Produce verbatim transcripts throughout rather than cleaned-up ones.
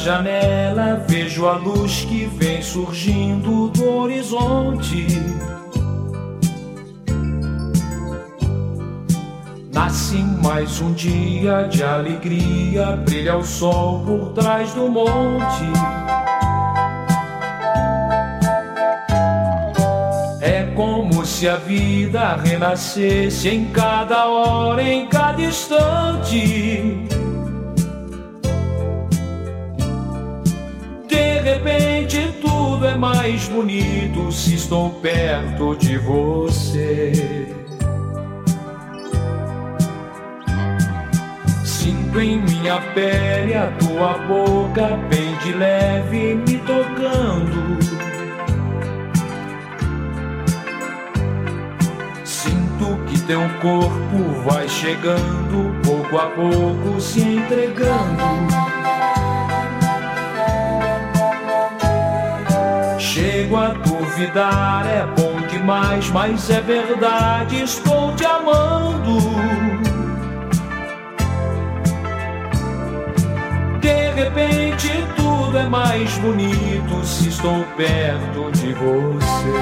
janela vejo a luz que vem surgindo do horizonte. Nasce mais um dia de alegria, brilha o sol por trás do monte. É como se a vida renascesse em cada hora, em cada instante. De repente tudo é mais bonito se estou perto de você. Sinto em minha pele a tua boca bem de leve me tocando. Sinto que teu corpo vai chegando, pouco a pouco se entregando. Chego a duvidar, é bom demais, mas é verdade, estou te amando. De repente tudo é mais bonito se estou perto de você.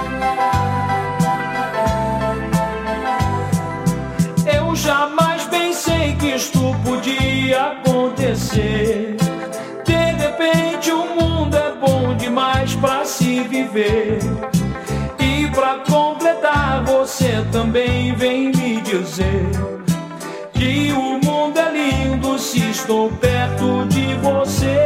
Eu jamais pensei que isto podia acontecer. De repente o mundo é bom demais pra se viver. E pra completar você também vem me dizer que o mundo é lindo se estou perto de você.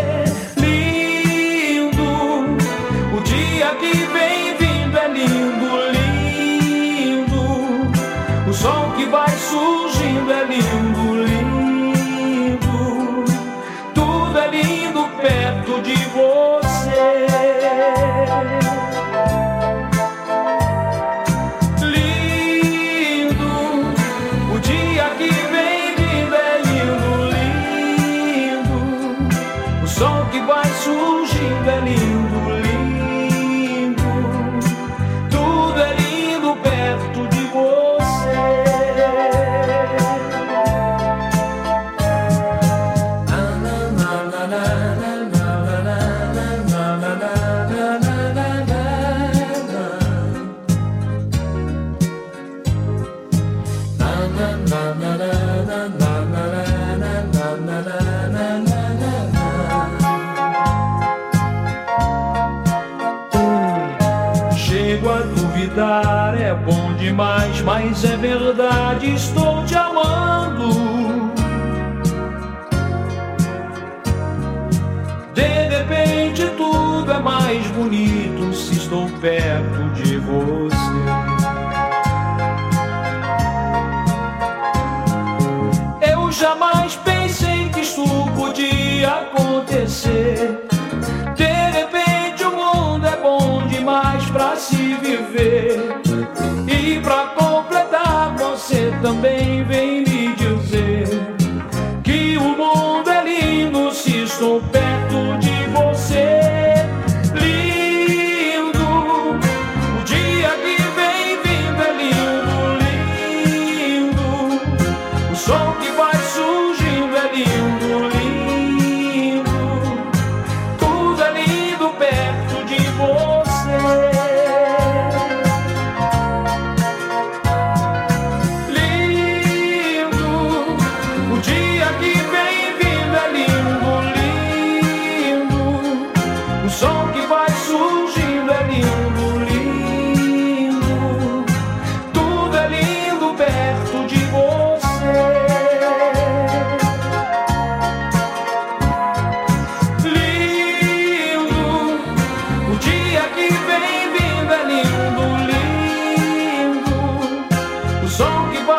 Lindo, o dia que vem vindo é lindo, lindo. O sol que vai surgindo é lindo, lindo. Tudo é lindo perto de você. Surgindo é lindo, lindo. Tudo é lindo perto de você. É bom demais, mas é verdade, estou te amando. De repente tudo é mais bonito se estou perto de você. Eu jamais pensei que isso podia acontecer. De repente o mundo é bom demais pra se viver. E pra completar você também vem me dizer que o mundo é lindo se estou perto de você. Lindo, o dia que vem vindo é lindo, lindo. O sol que vai surgindo é lindo, lindo. Tudo é lindo perto de você. Som que vai